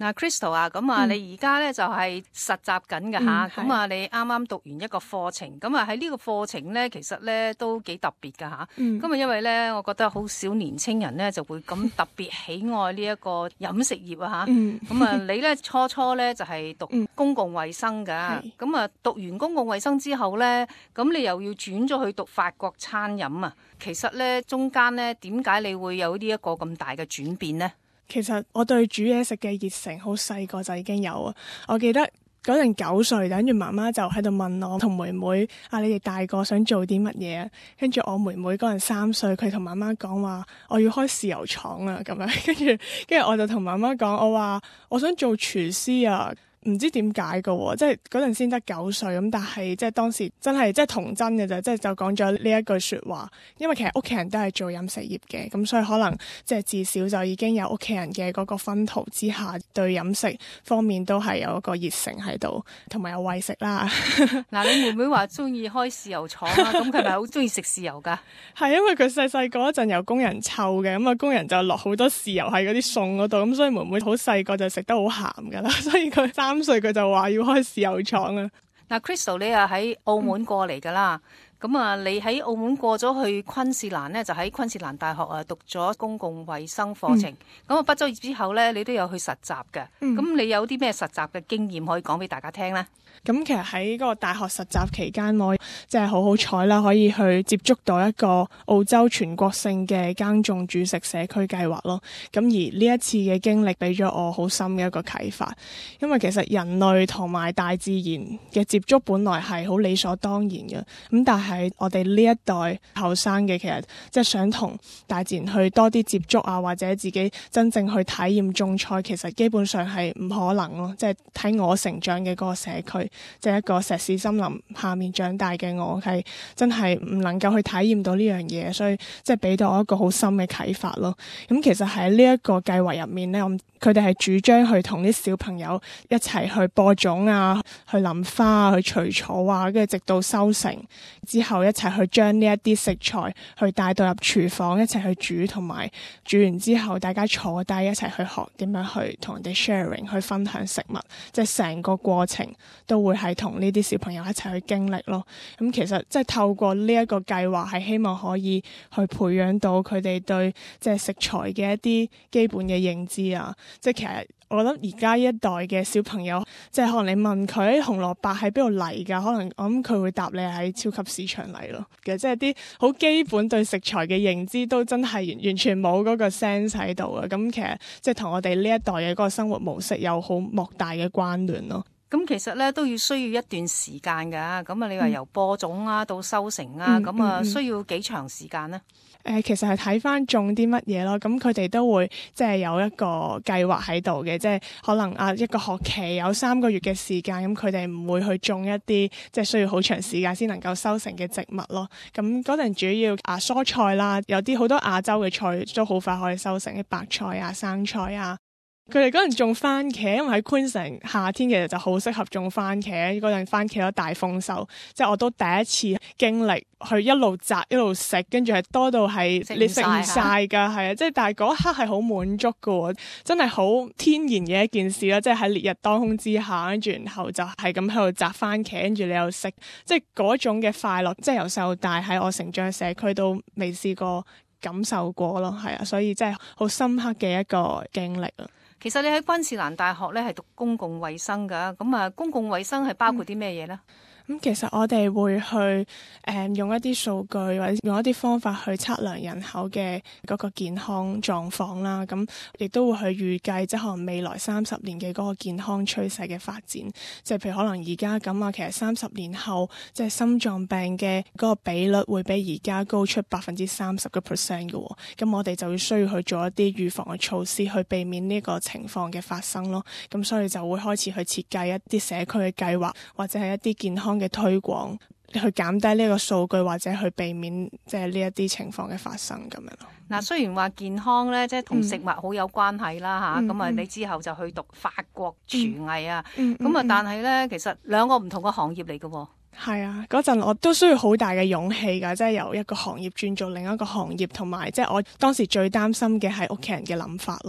嗱，Crystal 啊，咁啊，你而家咧就係實習緊㗎吓，咁啊，你啱啱讀完一個課程，咁啊喺呢個課程咧，其實咧都幾特別㗎吓。咁啊，因為咧，我覺得好少年青人咧就會咁特別喜愛呢一個飲食業啊吓。咁啊，你咧初咧就係讀公共衛生㗎，咁啊讀完公共衛生之後咧，咁你又要轉咗去讀法國餐飲啊。其實咧中間咧點解你會有呢一個咁大嘅轉變呢？ 其實我對煮嘢食嘅熱誠好細個就已經有啊！我記得嗰陣9歲，跟住媽媽就喺度問我同妹妹啊，你哋大個想做啲乜嘢啊？跟住我妹妹嗰陣3歲，佢同媽媽講話我要開豉油廠啊咁樣，跟住我就同媽媽講，我話我想做廚師啊！唔知點解㗎，即係嗰陣先得9歲咁，但係即係當時真係即係童真嘅啫，即係就講咗呢一句説話。因為其實屋企人都係做飲食業嘅，咁所以可能即係至少就已經有屋企人嘅嗰個薰陶之下，對飲食方面都係有一個熱誠喺度，同埋有餵食啦。 嗱，你妹妹話中意開豉油廠啊，咁佢係咪好中意食豉油㗎？ 係因為佢細個嗰陣有工人湊嘅，咁啊工人就落好多豉油喺嗰啲餸嗰度，咁所以妹妹好細個就食得好鹹㗎啦，所以佢3歲佢就話要開豉油廠啊！ 嗱，Crystal 你啊喺澳門過嚟㗎啦，咁啊你喺澳門過咗去昆士蘭呢，就喺昆士蘭大學啊讀咗公共衛生課程。咁啊畢咗業之後呢，你都有去實習嘅。咁你有啲咩實習嘅經驗可以講俾大家聽呢？ 咁其實喺嗰個大學實習期間，我即係好彩啦，可以去接觸到一個澳洲全國性嘅耕種煮食社區計劃咯。咁而呢一次嘅經歷俾咗我好深嘅一個啟發，因為其實人類同埋大自然嘅接觸本來係好理所當然嘅，咁但係我哋呢一代後生嘅其實即係想同大自然去多啲接觸啊，或者自己真正去體驗種菜，其實基本上係唔可能咯。即係睇我成長嘅嗰個社區，即係一個石屎森林下面長大嘅我，係真係唔能夠去體驗到呢樣嘢，所以即係俾到我一個好深嘅啟發咯。咁其實喺呢一個計劃入面咧，佢哋係主張去同啲小朋友一齊去播種啊，去淋花啊，去除草啊，跟住直到收成之後，一齊去將呢一啲食材去帶到入廚房，一齊去煮，同埋煮完之後大家坐低一齊去學點樣去同人哋 sharing 去分享食物，即係成個過程都會係同呢啲小朋友一齊去經歷咯。咁其實即係透過呢一個計劃，係希望可以去培養到佢哋對即係食材嘅一啲基本嘅認知啊。即係其實我覺得而家一代嘅小朋友，即係可能你問佢紅蘿蔔喺邊度嚟㗎，可能我諗佢會答你喺超級市場嚟咯。其實即係啲好基本對食材嘅認知都真係完全冇嗰個 sense 喺度啊。咁其實即係同我哋呢一代嘅嗰個生活模式有好莫大嘅關聯咯。 咁其實咧都要需要一段時間㗎。咁啊，你話由播種啊到收成啊，咁啊需要幾長時間呢？ 其實係睇返種啲乜嘢咯，咁佢哋都會即係有一個計劃喺度嘅，即係可能一個學期有3個月嘅時間，咁佢哋唔會去種一啲即係需要好長時間先能夠收成嘅植物咯。咁嗰陣主要蔬菜啦，有啲好多亞洲嘅菜都好快可以收成，啲白菜啊、生菜啊。佢哋嗰陣種番茄，因為喺昆城夏天其實就好適合種番茄，嗰陣番茄都大豐收，即係我都第一次經歷去一路摘一路食，跟住係多到係你食唔晒噶，係啊！即係但係嗰一刻係好滿足噶，真係好天然嘅一件事啦！即係喺烈日當空之下，跟住然後就係咁喺度摘番茄，跟住你又食，即係嗰種嘅快樂，即係由細到大喺我成長嘅社區都未試過感受過咯，係啊！所以真係好深刻嘅一個經歷啊！ 其實你喺昆士蘭大學咧係讀公共衛生㗎，咁啊公共衛生係包括啲咩嘢咧？ 咁其實我哋會去用一啲數據或者用一啲方法去測量人口嘅嗰個健康狀況啦，咁亦都會去預計即係可能未來30年嘅嗰個健康趨勢嘅發展，即係譬如可能而家咁啊，其實30年後即係心臟病嘅嗰個比率會比而家高出30%嘅喎，咁我哋就要需要去做一啲預防嘅措施去避免呢個情況嘅發生咯，咁所以就會開始去設計一啲社區嘅計劃或者係一啲健康嘅推廣，去減低呢個數據或者去避免即係呢一啲情況嘅發生咁樣咯。 嗱，雖然話健康咧，即係同食物好有關係啦嚇，咁啊你之後就去讀法國廚藝啊，咁啊但係咧其實兩個唔同嘅行業嚟嘅喎。 係啊，嗰陣我都需要好大嘅勇氣㗎，即係由一個行業轉做另一個行業，同埋即係我當時最擔心嘅係屋企人嘅諗法咯。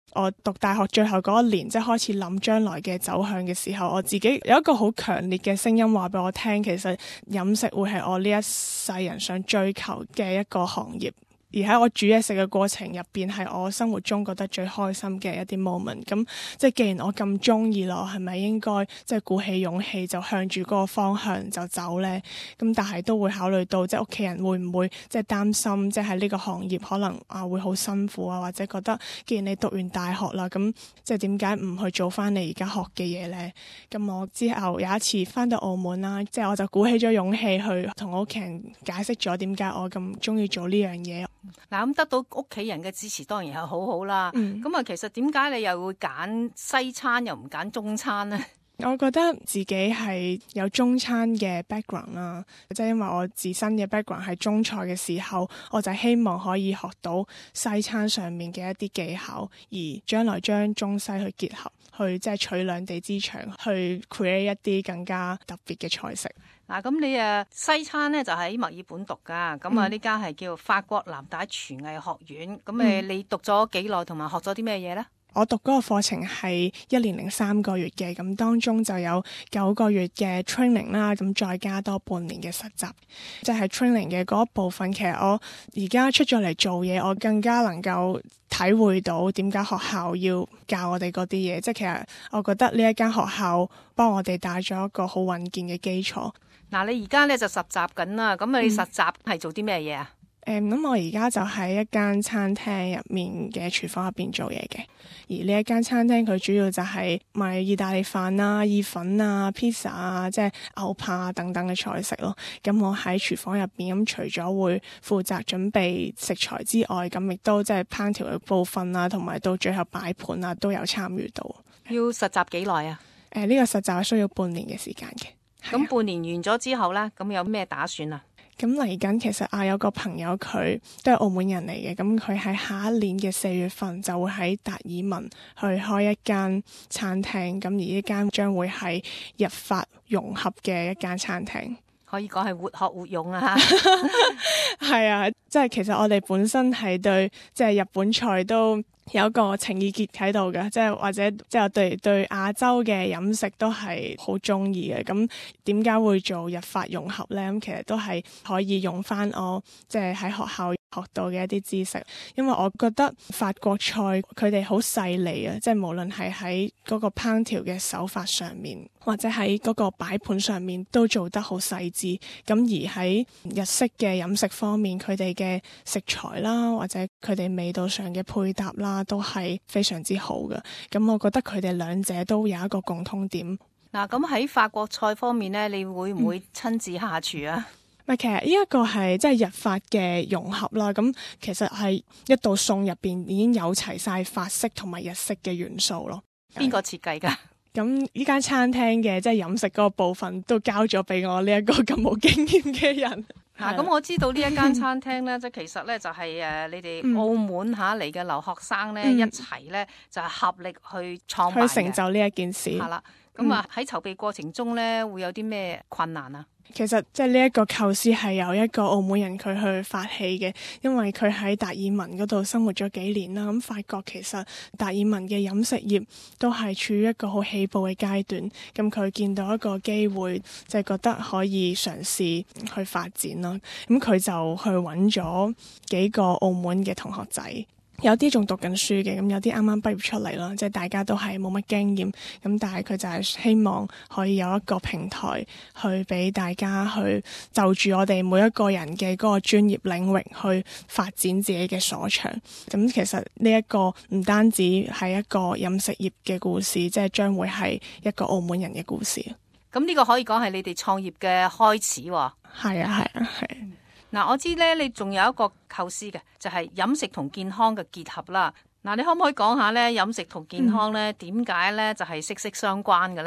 我讀大學最後嗰一年，即係開始諗將來嘅走向嘅時候，我自己有一個好強烈嘅聲音話俾我聽，其實飲食會係我呢一世人想追求嘅一個行業。而喺我煮嘢食嘅過程入邊，係我生活中覺得最開心嘅一啲 moment。咁即係既然我咁中意咯，係咪應該即係鼓起勇氣就向住嗰個方向就走呢？咁但係都會考慮到即係屋企人會唔會即係擔心，即係喺呢個行業可能會好辛苦啊，或者覺得既然你讀完大學啦，咁即係點解唔去做翻你而家學嘅嘢呢？咁我之後有一次翻到澳門啦，即係我就鼓起咗勇氣去同我屋企人解釋咗點解我咁中意做呢樣嘢。 嗱，咁得到屋企人嘅支持當然係好好啦。咁啊，其實點解你又會揀西餐又唔揀中餐呢？ 我覺得自己係有中餐嘅 background 啦，即係因為我自身嘅 background 係中菜嘅時候，我就希望可以學到西餐上面嘅一啲技巧，而將來將中西去結合，去即係取兩地之長，去 create 一啲更加特別嘅菜式。 嗱，咁你西餐咧就喺墨爾本讀噶，咁呢間係叫法國藍帶廚藝學院。咁你讀咗幾耐，同埋學咗啲咩嘢呢？ 我讀嗰個課程係1年零3個月嘅，咁當中就有9個月嘅 training 啦，咁再加多半年嘅實習。即係 training 嘅嗰一部分，其實我而家出咗嚟做嘢，我更加能夠體會到點解學校要教我哋嗰啲嘢。即係其實我覺得呢一間學校幫我哋帶咗一個好穩健嘅基礎。 嗱，你而家咧就實習緊啦，咁你實習係做啲咩嘢啊？ 咁我而家就喺一間餐廳入面嘅廚房入邊做嘢嘅，而呢一間餐廳佢主要就係賣意大利飯啊、意粉啊、pizza 啊、即係牛扒啊等等嘅菜式咯。咁我喺廚房入邊，咁除咗會負責準備食材之外，咁亦都即係烹調嘅部分啊，同埋到最後擺盤啊都有參與到。 要實習幾耐啊？ 呢個實習係需要半年嘅時間嘅。 咁半年完咗之後呢，咁有咩打算啊？ 咁嚟緊其實有個朋友佢都係澳門人嚟嘅，咁佢喺下一年嘅4月份就會喺達爾文去開一間餐廳，咁而呢間將會係日法融合嘅一間餐廳， 可以講係活學活用啊！ 係啊，即係其實我哋本身係對即係日本菜都有一個情意結喺度嘅，即係或者即係對亞洲嘅飲食都係好中意嘅。咁點解會做日法融合呢？咁其實都係可以用翻我即係喺學校學到嘅一啲知識，因為我覺得法國菜佢哋好細膩啊，即係無論係喺嗰個烹調嘅手法上面，或者喺嗰個擺盤上面都做得好細緻。咁而喺日式嘅飲食方面，佢哋嘅食材啦，或者佢哋味道上嘅配搭啦，都係非常之好嘅。咁我覺得佢哋兩者都有一個共通點。 嗱，咁喺法國菜方面呢，你會唔會親自下廚啊？ 其實呢一個係即係日法嘅融合啦，咁其實係一道餸入邊已經有齊晒法式同埋日式嘅元素咯。 邊個設計㗎？ 咁呢間餐廳嘅即係飲食嗰個部分都交咗俾我呢一個咁冇經驗嘅人。 咁我知道呢一間餐廳咧，即係其實咧就係你哋澳門嚟嘅留學生咧一齊咧就係合力去創辦嘅， 去成就呢一件事。 係啦，咁喺籌備過程中咧會有啲咩困難啊？ 其實即係呢一個構思係由一個澳門人佢去發起嘅，因為佢喺達爾文嗰度生活咗幾年啦。咁發覺其實達爾文嘅飲食業都係處於一個好起步嘅階段。咁佢見到一個機會，就係覺得可以嘗試去發展啦。咁佢就去揾咗幾個澳門嘅同學仔。有啲仲讀緊書嘅，咁有啲啱啱畢業出嚟啦，即係大家都係冇乜經驗，咁但係佢就係希望可以有一個平台去俾大家去就住我哋每一個人嘅嗰個專業領域去發展自己嘅所長。咁其實呢一個唔單止係一個飲食業嘅故事，即係將會係一個澳門人嘅故事。 咁呢個可以講係你哋創業嘅開始喎。 係啊。 嗱，我知咧，你仲有一個構思嘅，就係飲食同健康嘅結合啦。嗱，你可唔可以講下咧飲食同健康咧點解咧就係息息相關嘅咧？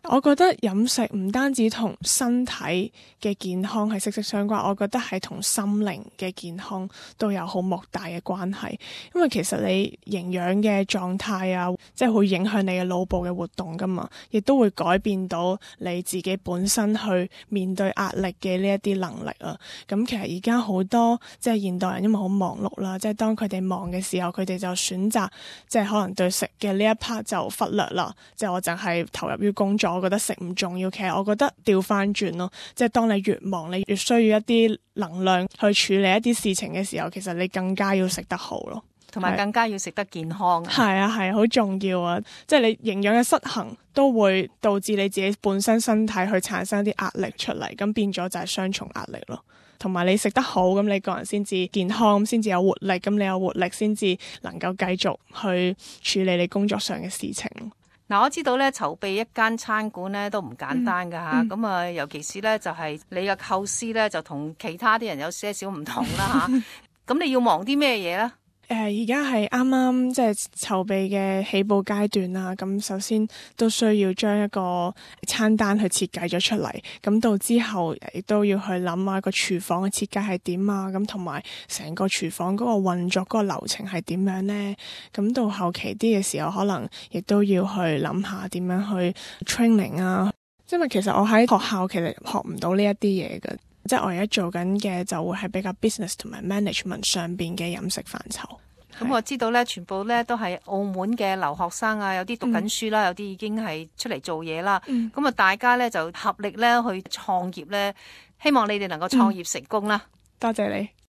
我覺得飲食唔單止同身體嘅健康係息息相關，我覺得係同心靈嘅健康都有好莫大嘅關係。因為其實你營養嘅狀態啊，即係會影響你嘅腦部嘅活動㗎嘛，亦都會改變到你自己本身去面對壓力嘅呢一啲能力啊。咁其實而家好多即係現代人因為好忙碌啦，即係當佢哋忙嘅時候，佢哋就選擇即係可能對食嘅呢一 part 就忽略啦，即係我淨係投入於工作。我覺得食唔重要，其實我覺得調翻轉咯，即係當你越忙，你越需要一啲能量去處理一啲事情嘅時候，其實你更加要食得好咯， 同埋更加要食得健康。 係啊，係好重要啊！即係你營養嘅失衡都會導致你自己本身身體去產生一啲壓力出嚟，咁變咗就係雙重壓力咯。同埋你食得好，咁你個人先至健康，咁先至有活力，咁你有活力先至能夠繼續去處理你工作上嘅事情。 嗱，我知道咧籌備一間餐館咧都唔簡單噶吓，咁啊尤其是咧就係你嘅構思咧就同其他啲人有些少唔同啦吓，咁你要忙啲咩嘢咧？ 而家係啱啱即係籌備嘅起步階段啦，咁首先都需要將一個餐單去設計咗出嚟，咁到之後亦都要去諗下個廚房嘅設計係點啊，咁同埋成個廚房嗰個運作嗰個流程係點樣呢？咁到後期啲嘅時候，可能亦都要去諗下點樣去 training 啊，因為其實我喺學校其實學唔到呢一啲嘢嘅。即係我而家做緊嘅就會係比較 business 同埋 management 上邊嘅飲食範疇。 咁我知道咧，全部咧都係澳門嘅留學生啊，有啲讀緊書啦，有啲已經係出嚟做嘢啦。咁啊，大家咧就合力咧去創業咧，希望你哋能夠創業成功啦。 多謝你。